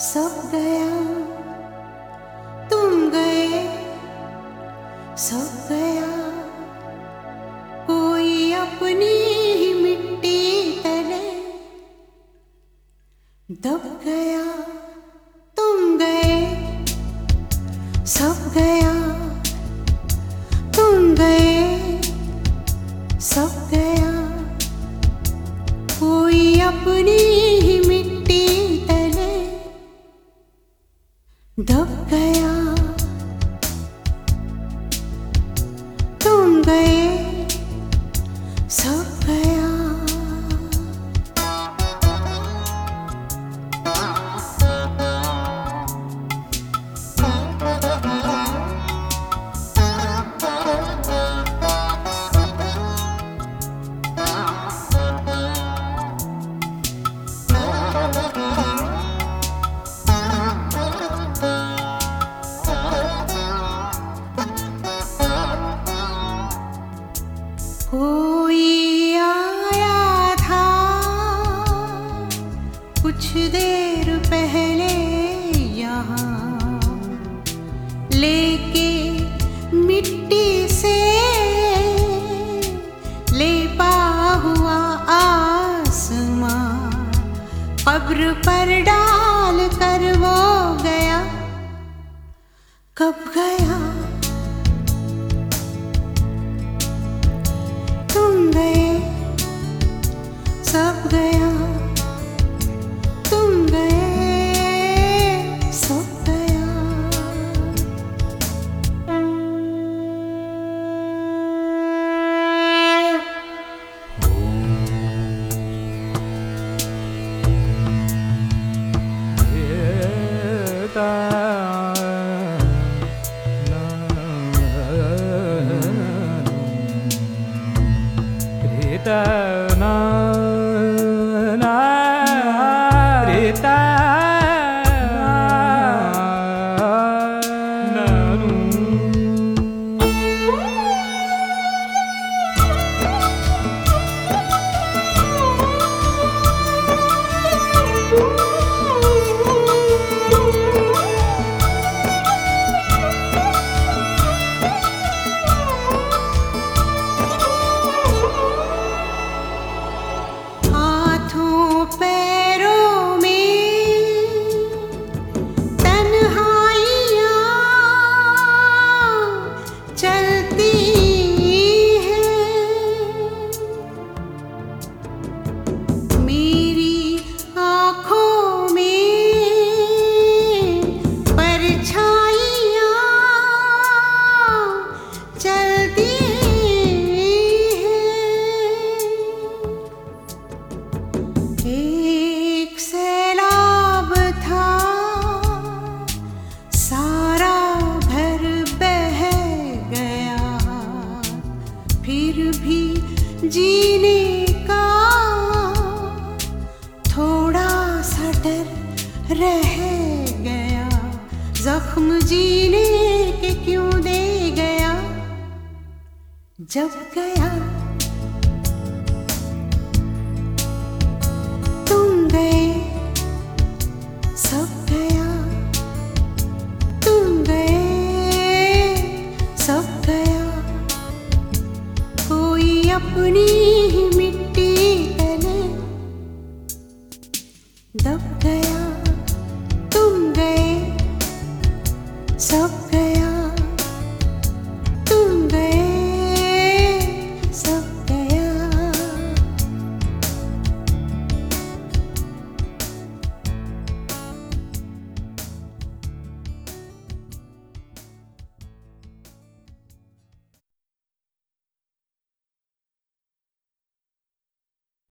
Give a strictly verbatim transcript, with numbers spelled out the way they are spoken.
सब गया, तुम गए, सब गया, कोई अपनी ही मिट्टी तले दब गया, तुम गए, सब गया, तुम गए, सब गया, कोई अपनी ही मिट्टी तले दब गया, तुम गए, सब गया। कोई आया था कुछ देर पहले यहाँ, लेके मिट्टी से लेपा हुआ आसमां, कब्र पर डाल कर वो गया, कब गया, तुम गए, सब गया, तुम गए, सब गया। Na na rita na nu पैरों में तन्हाइयाँ चलती हैं, मेरी आँखों में परछाइयाँ चलती एक सैलाब था, सारा घर बह गया, फिर भी जीने का थोड़ा सा डर रह गया, जख्म जीने के क्यों दे गया, जब गया, तुम गए, सब गया, तुम गए, सब गया, कोई अपनी ही मिट्टी तले दब गया, तुम गए, सब